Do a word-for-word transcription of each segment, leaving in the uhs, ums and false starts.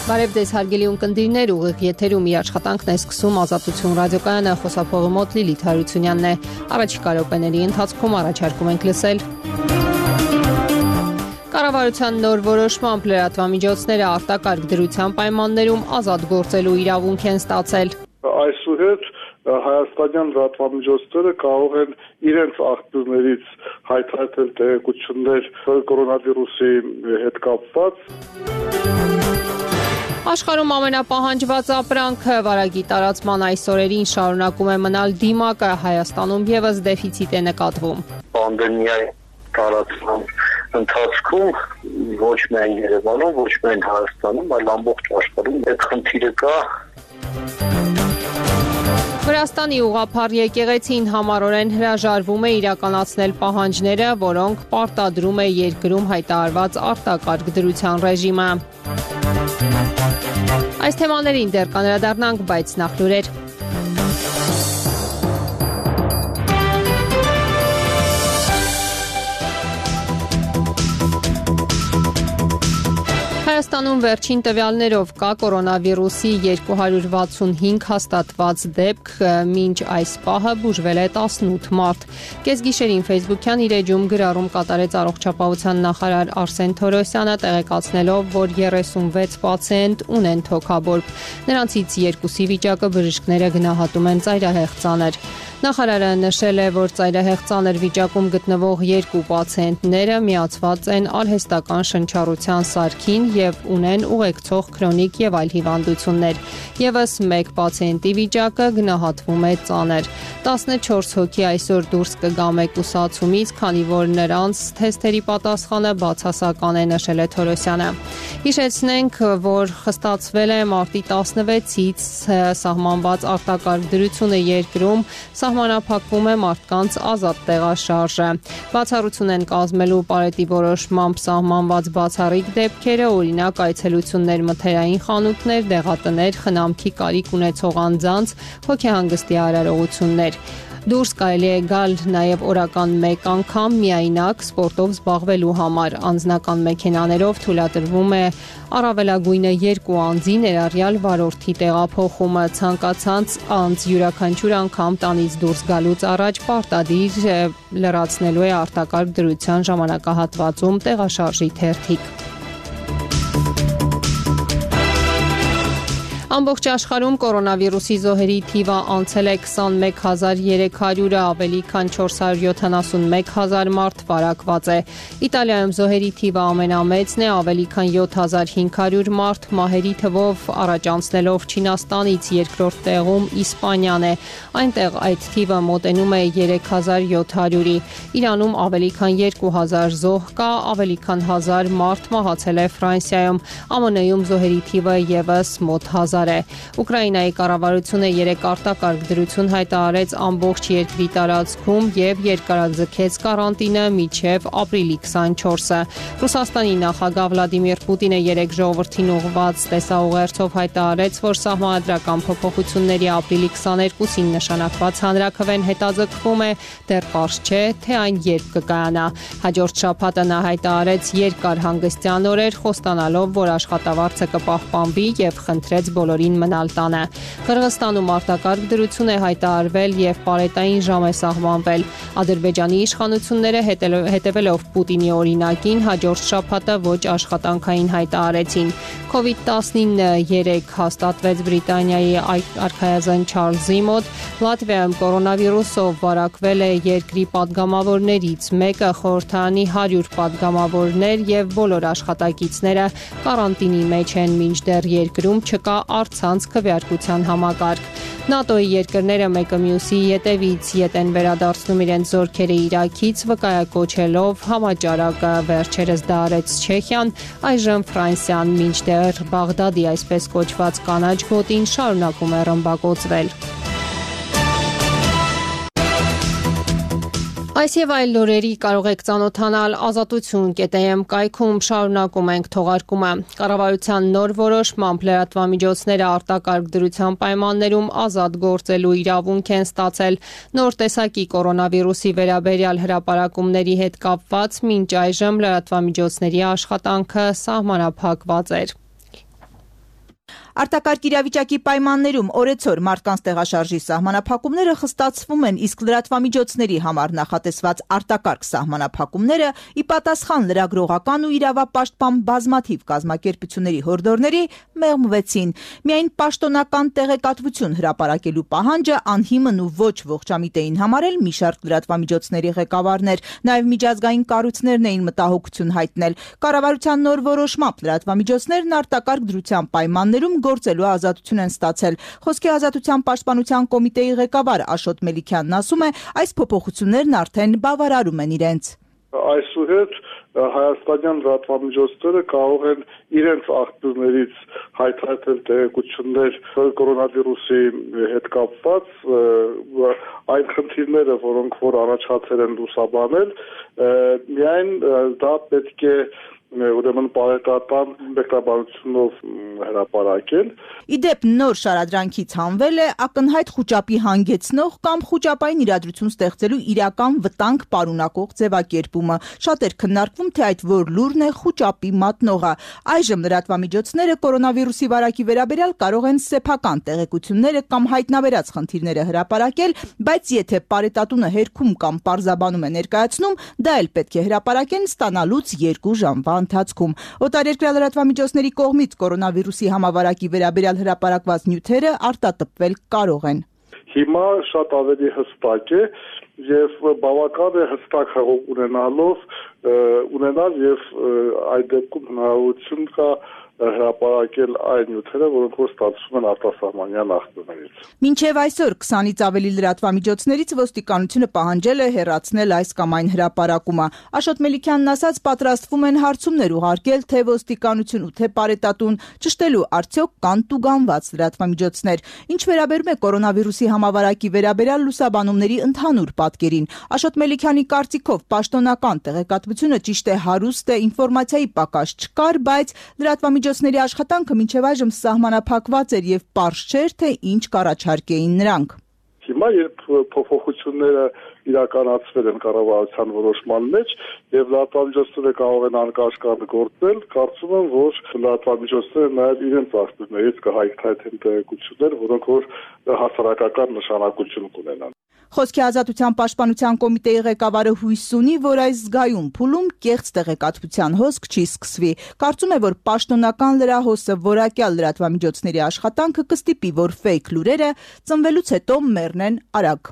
Բարև ձեզ հարգելի ունկնդիրներ, ուղիղ եթերում իր աշխատանքն է սկսում Ազատություն ռադիոկայանը, խոսափողը մոտ Լիլիթ Հարությունյանն է։ Առաջիկա րոպեների ընթացքում առաջարկում ենք լսել. Կառավարության նոր որոշմամբ լրատվամիջոցները արտակարգ դրության պայմաններում ազատ գործելու իրավունք են ստացել։ Այսուհետ հայաստանյան լրատվամիջոցները կարող են իրենց աղբյուրներից հայտարարել տեղեկություններ կորոնավիրուսի հետ կապված։ Աշխարհում ամենապահանջված ապրանքը վարակի տարածման այս օրերին շարունակում է մնալ դիմակը, Հայաստանում եւս դեֆիցիտ է նկատվում։ Պանդեմիայի տարածման ընթացքում ոչ միայն Երևանում, ոչ միայն Հայաստանում, այլ ամբողջ աշխարհում այդ խնդիրը կա։ Վրաստանի ուղղափառ եկեղեցին համառորեն հրաժարվում է իրականացնել պահանջները, որոնք պարտադրում է երկրում հայտարարված արտակարգ դրության ռեժիմը։ Այս թեմաներին դեռ կանդրադառնանք, բայց նախ լուրեր։ Հայաստանում վերջին տվյալներով կա կորոնավիրուսի երկու հարյուր վաթսունհինգ հաստատված դեպք, մինչ այս պահը բուժվել է տասնութ մարդ։ Կեսգիշերին Facebook-յան իր էջում գրառում կատարեց առողջապահության նախարար Արսեն Թորոսյանը, տեղեկացնելով, որ երեսունվեց պացիենտ ունեն թոքաբորբ։ Նրանցից երկուսի վիճակը բժիշկները գնահատում են ծայրահեղ ծանր։ Նախարարը նշել է, որ ծայրահեղ ծանր վիճակում գտնվող երկու պացիենտները միացված են արհեստական շնչառության սարքին եւ ունեն ուղեկցող քրոնիկ եւ այլ հիվանդություններ։ Եվս մեկ պացիենտի վիճակը գնահատվում է ծանր։ տասնչորս հոգի այսօր դուրս կգա մեկուսացումից, քանի որ նրանց թեստերի պատասխանը բացասական է, նշել է Թորոսյանը։ Հիշեցնենք, որ խստացվել է մարտի տասնվեցից սահմանված արտակարգ դրությունը երկրում, սահմանափակվում է մարդկանց ազատ տեղաշարժը։ Բացառություն են կազմելու պարետի որոշմամբ սահմանված բացառիկ դեպքերը, օրինակ այցելություններ մթերային խանութներ, դեղատներ, խնամքի կարիք ունեցող անձանց, հոգեհանգստի արարողություններ։ Դուրս կարելի է գալ նաև օրական մեկ անգամ միայնակ սպորտով զբաղվելու համար։ Անձնական մեքենաներով թույլատրվում է առավելագույնը երկու անձի ներառյալ վարորդի տեղափոխումը։ Ցանկացած անձ յուրաքանչյուր անգամ տանից դուրս գալուց առաջ պարտադիր լրացնելու է արտակարգ դրության ժամանակահատվածում տեղաշարժի թերթիկ։ Ամբողջ աշխարհում կորոնավիրուսի զոհերի թիվը անցել է քսանմեկ հազար երեք հարյուրը, ավելի քան չորս հարյուր յոթանասունմեկ հազար մարդ վարակված է։ Իտալիայում զոհերի թիվը ամենամեծն է, ավելի քան յոթ հազար հինգ հարյուր մարդ, մահերի թվով առաջ անցնելով Չինաստանից, երկրորդ տեղում Իսպանիան է։ Այնտեղ այդ թիվը մոտենում է երեք հազար յոթ հարյուրի։ Իրանում ավելի քան երկու հազար զոհ կա, ավելի քան հազար մարդ մահացել է Ֆրանսիայում։ Ամն Ը-ում զոհերի թիվը եւս մոտ հազար է։ Ուկրաինայի կառավարությունը երեք արտակարգ դրություն հայտարարեց ամբողջ երկրի տարածքում եւ երկարաձգեց կարանտինը մինչեւ ապրիլի քսանչորսը։ Ռուսաստանի նախագահ Վլադիմիր Պուտինը երեք ժողովրդին ուղղված տեսաուղերձով հայտարարեց, որ սահմանադրական փոփոխությունների ապրիլի քսաներկուսին նշանակված հանրաքվեն հետաձգվում է, դեռ պարզ չէ, թե այն երբ կկայանա։ Հաջորդ շաբաթը նա հայտարարեց երկար հանգստյան օրեր, խոստանալով, որ աշխատավարձը կպահպանվի եւ խնդրեց բոլորին մնալ տանը։ Қырғызստանում արտակարգ դրություն է հայտարարվել եւ պարետային ժամ է սահմանվել։ Ադրբեջանի իշխանությունները հետևելով Պուտինի օրինակին հաջորդ շաբաթը ոչ աշխատանքային հայտարարեցին։ կովիդ տասնինը երեք հաստատվեց Բրիտանիայի արքայազն Չարլզի մոտ։ Լատվիայում կորոնավիրուսով վարակվել է երկրի պատգամավորներից մեկը, խորհրդարանի հարյուր պատգամավորներ եւ բոլոր աշխատակիցները կարանտինի մեջ են, մինչդեռ երկրում չկա առցանց քվեարկության համակարգ։ ՆԱՏՕ-ի երկրները մեկը մյուսի ետևից ետ են վերադարձնում իրենց զորքերը Իրաքից, վկայակոչելով համաճարակը։ Վերջերս դա արեց Չեխիան, այժմ Ֆրանսիան, մինչդեռ Բաղդադի այսպես կոչված կանաչ գոտին շարունակում է ռմբակոծվել։ Այս եւ այլ լուրերի կարող եք ծանոթանալ ազատություն կետ է էմ կայքում, շարունակում ենք թողարկումը։ Կառավարության նոր որոշմամբ լրատվամիջոցները արտակարգ դրության պայմաններում ազատ գործելու իրավունք են ստացել։ Նոր տեսակի կորոնավիրուսի վերաբերյալ հրապարակումների հետ կապված մինչ այժմ լրատվամիջոցների աշխատանքը սահմանափակված էր։ Արտակարգ իրավիճակի պայմաններում օրեցօր մարդկանց տեղաշարժի սահմանափակումները խստացվում են, իսկ լրատվամիջոցների համար նախատեսված արտակարգ սահմանափակումները ի պատասխան լրագրողական ու իրավապաշտպան բազմաթիվ կազմակերպությունների հորդորների մեղմվեցին։ Միայն պաշտոնական տեղեկատվություն հրապարակելու պահանջը անհիմն ու ոչ ողջամիտ էին համարել մի շարք լրատվամիջոցների ղեկավարներ, նաև միջազգային կառույցներն էին մտահոգություն հայտնել։ Կառավարության նոր որոշմամբ լրատվամիջոցներն արտակարգ դրության պայմաններում գործելու ազատություն են ստացել։ Խոսքի ազատության պաշտպանության կոմիտեի ղեկավար Աշոտ Մելիքյանն ասում է, այս փոփոխություններն արդեն բավարարում են իրենց։ Այսուհետ հայաստանյան լրատվամիջոցները կարող են իրենց աղբյուրներից հայտարարել տեղեկություններ կորոնավիրուսի հետ կապված, այն խնդիրները, որոնք որ առաջացել են լուսաբանել, միայն դա պետք է ուրեմն բարեկամական մեկնաբանությունով հրապարակել։ Իդեպ նոր շարադրանքից հանվել է ակնհայտ խուճապի հանգեցնող կամ խուճապային իրադրություն ստեղծելու իրական վտանգ պարունակող ձևակերպումը։ Շատ էր քննարկվում, թե այդ որ լուրն է խուճապի մատնողը։ Այժմ լրատվամիջոցները կորոնավիրուսի վարակի վերաբերյալ կարող են սեփական տեղեկությունները կամ հայտնաբերած խնդիրները հրապարակել, բայց եթե պարետատունը հերքում կամ պարզաբանում է ներկայացնում, դա էլ պետք է հրապարակեն ստանալուց երկու ժամվա ընթացքում։ Օտարերկրյա լրատվամիջոցների կողմից կորոնավիրուսի համավարակի վերաբերյալ հրապարակված նյութերը արտատպվել կարող են։ Հիմա շատ ավելի հստակ է եւ բավական է հստակ հաղորդում ունենալով ունենալ եւ այդ դեպքում հնարավորություն կա հրապարակել այն նյութերը, որոնք որ ստացվում են արտասահմանյան աղբյուրներից։ Մինչև այսօր քսանից ավելի լրատվամիջոցներից ոստիկանությունը պահանջել է հեռացնել այս կամ այն հրապարակումը։ Աշոտ Մելիքյանն ասաց, պատրաստվում են հարցումներ ուղարկել թե ոստիկանություն ու թե պարետատուն, ճշտելու արդյոք կան տուգանված լրատվամիջոցներ։ Ինչ վերաբերում է կորոնավիրուսի համավարակի վերաբերյալ լուսաբանումների ընդհանուր պատկերին, Աշոտ Մելիքյանի կարծիքով պաշտոնական տեղեկատվությունը ճիշտ է հարուստ է, ինֆորմացիայի պակաս չկար, բայց լրատվամիջոցների աշխատանքը մինչև այժմ սահմանափակված էր եւ պարզ չէր, թե ինչ կառաջարկեին նրանք։ Հիմա երբ փոփոխությունները իրականացվել են կառավարության որոշման մեջ եւ լրատվամիջոցները կարող են անկաշկար գործել, կարծում եմ, որ լրատվամիջոցները նաեւ իրենց աղբյուրներից կհայտնեն տեղեկություններ, որոնք որ հասարակական նշանակություն կունենան։ Խոսքի ազատության պաշտպանության կոմիտեի ղեկավարը հույս ունի, որ այս զգայուն փուլում կեղծ տեղեկատվության հոսք չի սկսվի։ Կարծում է, որ պաշտոնական լրահոսը որակյալ լրատվամիջոցների աշխատանքը կստիպի, որ ֆեյք լուրերը ծնվելուց հետո մեռնեն արագ։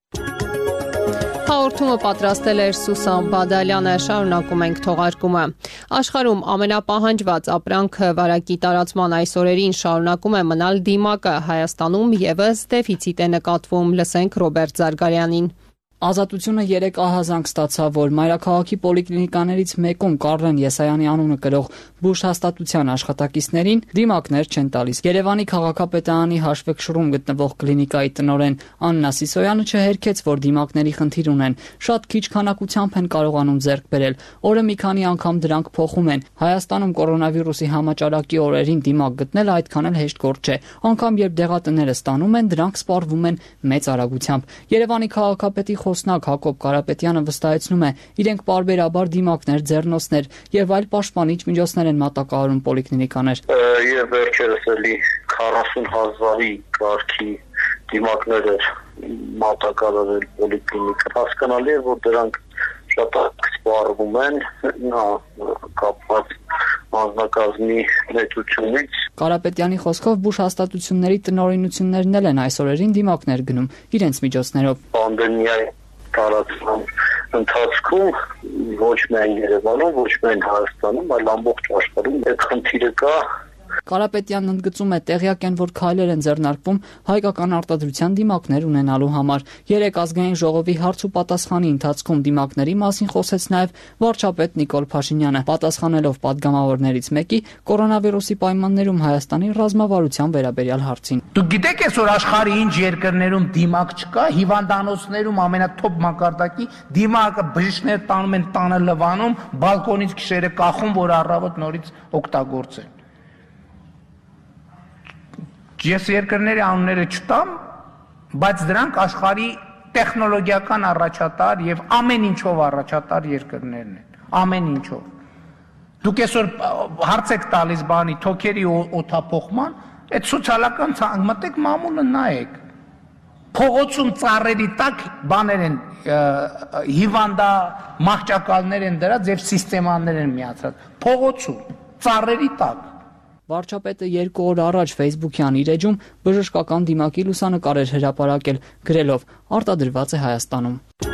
Հաղորդումը պատրաստել էր Սուսան Բադալյանը, շարունակում ենք թողարկումը։ Աշխարհում ամենապահանջված ապրանքը վարակի տարածման այս օրերին շարունակում է մնալ դիմակը, Հայաստանում եւս դեֆիցիտ է նկատվում, լսենք Ռոբերտ Զարգարյանին։ Ազատությունը երեք ահազանգ ստացավ, որ մայրաքաղաքի պոլիկլինիկաներից մեկում Կարլեն Եսայանի անունը կրող բուժ հաստատության աշխատակիցներին դիմակներ չեն տալիս։ Երևանի քաղաքապետարանի հաշվեկշռում գտնվող կլինիկայի տնօրեն Աննա Սիսոյանը չհերքեց, որ դիմակների խնդիր ունեն։ Շատ քիչ քանակությամբ են կարողանում ձեռք բերել։ Օրը մի քանի անգամ դրանք փոխում են։ Հայաստանում կորոնավիրուսի համաճարակի օրերին դիմակ գտնել այդքան էլ հեշտ գործ չէ։ Անկամ երբ դեղատները ստանում են, դրանք սպառվում են մեծ արագությամբ։ Երևանի քաղաքապետի խոսնակ Հակոբ Կարապետյանը վստահեցնում է, իրենք պարբերաբար դիմակներ, ձեռնոցներ եւ այլ պաշտպանիչ միջոցներ են մատակարարում պոլիկլինիկաներ։ Եվ վերջերս էլի քառասուն հազարի կարգի դիմակներ էր մատակարարել պոլիկլինիկա։ Հասկանալի է, որ դրանք շատ սպառվում են, նա կապված անձնակազմի մեծությունից։ Կարապետյանի խոսքով բուժ հաստատությունների տնօրինություններն էլ են այս օրերին դիմակներ գնում իրենց միջոցներով։ Պանդեմիայի տարածման ընթացքում ոչ միայն Երևանում, ոչ միայն Հայաստանում, այլ ամբողջ աշխարհում այդ խնդիրը կա։ Կարապետյանն ընդգծում է, տեղյակ են, որ քայլեր են ձեռնարկվում հայկական արտադրության դիմակներ ունենալու համար։ Երեք ազգային ժողովի հարց ու պատասխանի ընթացքում դիմակների մասին խոսեց նաև վարչապետ Նիկոլ Փաշինյանը, պատասխանելով падգամավորներից մեկի կորոնավիրուսի պայմաններում Հայաստանի ռազմավարության վերաբերյալ հարցին։ Դուք գիտեք, այսօր աշխարհի ինչ երկրներում դիմակ չկա, հիվանդանոցներում ամենաթոփ մակարդակի դիմակը բժիշկներ տանում են տանը լվանում, բալկոնից քիշերը կախում, որ առավոտ նորից օգտագործեն։ Ես երկրների անունները չտամ, բայց դրանք աշխարհի տեխնոլոգիական առաջատար եւ ամեն ինչով առաջատար երկրներն են, ամեն ինչով։ Դուք այսօր հարց եք տալիս բանի թոքերի օթափողման, Այդ սոցիալական ցանկ մտեք մամուլը նայեք։ Փողոցում ծառերի տակ բաներ են հիվանդա մահճակալներ են դրած եւ սիստեմաներ են միացած։ Փողոցում ծառերի տակ Վարչապետը երկու օր առաջ Facebook-յան իր էջում բժշկական դիմակի լուսանկար էր հրապարակել, գրելով. «Արտադրված է Հայաստանում»։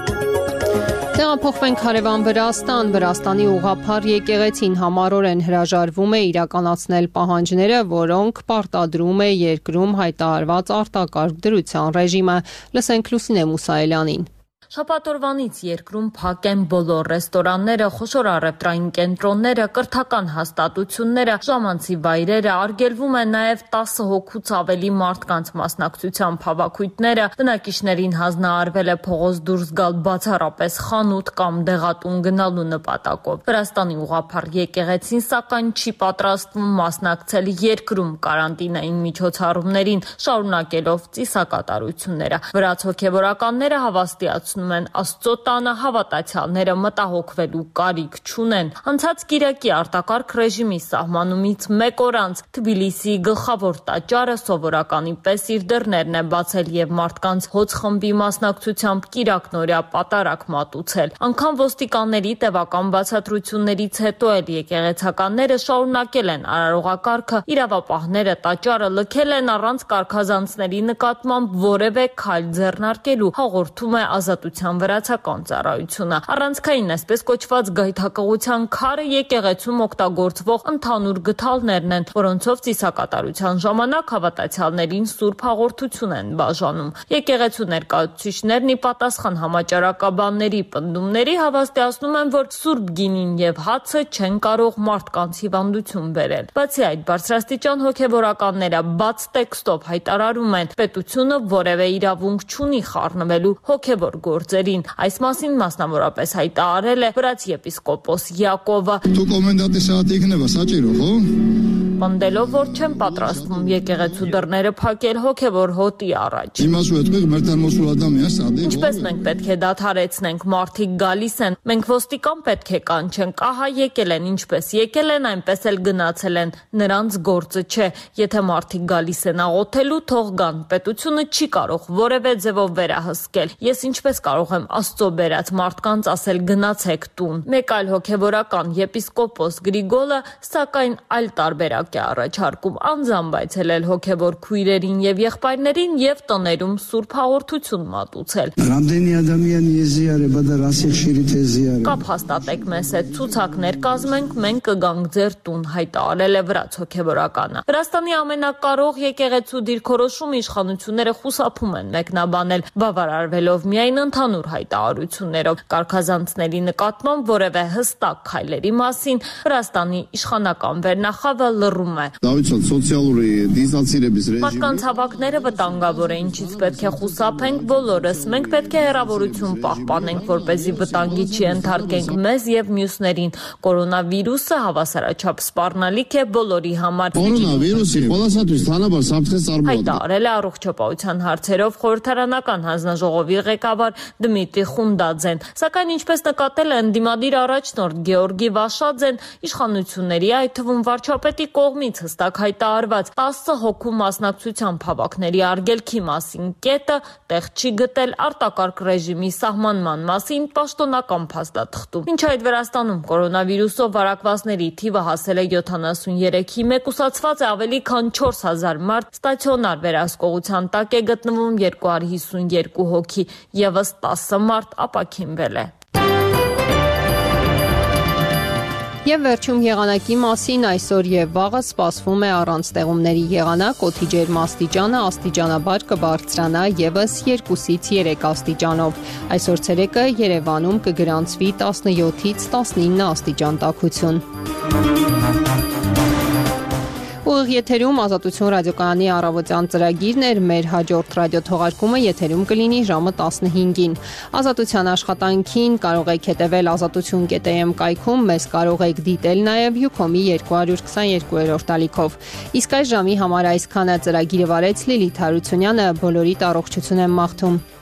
Տեղափոխվենք հարևան Վրաստան։ Վրաստանի ուղղափառ եկեղեցին համառորեն հրաժարվում է իրականացնել պահանջները, որոնք պարտադրում է երկրում հայտարարված արտակարգ դրության ռեժիմը։ Լսենք Լուսինե Մուսայելյանին։ Շաբաթօրվանից երկրում փակ են բոլոր ռեստորանները, խոշոր առևտրային կենտրոնները, կրթական հաստատությունները, ժամանցի վայրերը, արգելվում է նաև տասը հոգուց ավելի մարդկանց մասնակցությամբ հավաքույթները, բնակիչներին հանձնարարվել է փողոց դուրս գալ բացառապես խանութ կամ դեղատուն գնալու նպատակով։ Վրաստանի ուղղափառ եկեղեցին սակայն չի պատրաստվում մասնակցել երկրում կարանտինային միջոցառումներին, շարունակելով ծիսակատարությունները։ Վրաց հոգևորականները հավաստիացնում են Աստծո տանը հավատացյալները մտահոգվելու կարիք չունեն։ Անցած կիրակի արտակարգ ռեժիմի սահմանումից մեկ օր անց Թբիլիսիի գլխավոր տաճարը սովորականի պես իր դռներն է բացել եւ մարդկանց հոծ խմբի մասնակցությամբ կիրակնօրյա պատարակ մատուցել։ Անկամ ոստիկանների տևական բացատրություններից հետո էլ եկեղեցականները շարունակել են արարողակարգը, իրավապահները տաճարը լքել են առանց կարգազանցների նկատմամբ որևէ քայլ ձեռնարկելու, հաղորդում է Ազատության վրացական ծառայությունը։ Առանցքային այսպես կոչված գայթակղության քարը եկեղեցում օգտագործվող ընդհանուր գդալներն են, որոնցով ծիսակատարության ժամանակ հավատացյալներին սուրբ հաղորդություն են բաժանում։ Եկեղեցու ներկայացուցիչներն ի պատասխան համաճարակաբանների պնդումների հավաստիացնում են, որ սուրբ գինին եւ հացը չեն կարող մարդկանց հիվանդություն բերել։ Բացի այդ, բարձրաստիճան հոգևորականները բաց տեքստով հայտարարում են, պետությունը որևէ իրավունք չունի խառնվելու հոգևոր գործերին։ Այս մասին մասնավորապես հայտարարել է վրացի եպիսկոպոս Յակովը։ Պնդելով, որ չեն պատրաստվում եկեղեցու դռները փակել հոգևոր հոտի առաջ։ Ինչպես մենք պետք է դադարեցնենք, մարդիկ գալիս են, մենք ոստիկան պետք է կանչենք, ահա եկել են, ինչպես եկել են, այնպես էլ գնացել են, նրանց գործը չէ։ Եթե մարդիկ գալիս են աղոթելու, թող գան, պետությունը չի կարող որևէ ձևով վերահսկել։ Ես ինչպես կարող եմ Աստծո բերած մարդկանց ասել գնացեք տուն։ Մեկ այլ հոգևորական եպիսկոպոս Գրիգոլը սակայն այլ տարբերակ է առաջարկում անձամբ այցելել հոգևոր քույրերին եւ եղբայրներին եւ տներում սուրբ հաղորդություն մատուցել։ Կապ հաստատեք մեզ հետ, ցուցակներ կազմենք, մենք կգանք ձեր տուն, հայտարարել է վրաց հոգևորականը։ Վրաստանի ամենակարող եկեղեցու դիրքորոշում իշխանությունները խուսափում են մեկնաբանել, բավարարվելով միայն ընդհանուր հայտարարություններով։ Կարգազանցների նկատմամբ որևէ հստակ քայլերի մասին Վրաստանի իշխանական վերնախավը լռում է։ Մարդկանց հավաքները վտանգավոր է, ինչից պետք է խուսափենք բոլորս։ Մենք պետք է հեռավորություն պահպանենք, որպեսզի վտանգի չենթարկենք մեզ եւ մյուսներին։ Կորոնավիրուսը հավասարաչափ սպառնալիք է բոլորի համար։ Հայտարարել է առողջապահության հարցերով խորհրդարանական հանձնաժողովի ղեկավար Դմիտրի Խունդաձեն։ Սակայն ինչպես նկատել է ընդդիմադիր առաջնորդ Գեորգի Վաշաձեն, իշխանությունների, այդ թվում վարչապետի կողմից հստակ հայտարարված տասը հոգու մասնակցությամբ հավաքների արգելքի մասին կետը տեղ չի գտել արտակարգ ռեժիմի սահմանման մասին պաշտոնական փաստաթղթում։ Մինչ այդ Վրաստանում կորոնավիրուսով վարակվածների թիվը հասել է յոթանասունյոթի, մեկուսացված է ավելի քան չորս հազար մարդ, ստացիոնար վերահսկողության տակ է գտնվում երկու հարյուր հիսունյոթ հոգի, եւս տասը մարդ ապաքինվել է։ Եվ վերջում եղանակի մասին այսօր եւ վաղը սպասվում է առանց ստեղումների եղանակ, օդի ջերմաստիճանը աստիճանաբար կբարձրանա եւս երկուսից երեք աստիճանով։ Այսօր ցերեկը Երևանում կգրանցվի տասնյոթից տասնինը աստիճան տաքություն։ Ուղիղ եթերում Ազատություն ռադիոկայանի առավոտյան ծրագիրն էր, մեր հաջորդ ռադիոթողարկումը եթերում կլինի ժամը տասնհինգին։ Ազատության աշխատանքին կարող եք հետևել ազատություն կետ էմ կայքում, մեզ կարող եք դիտել նաև Յուքոմի երկու հարյուր քսաներկու ալիքով։ Իսկ այս ժամի համար այսքանը ծրագիրը վարեց Լիլիթ Հարությունյանը, բոլորիդ առողջություն եմ մաղթում։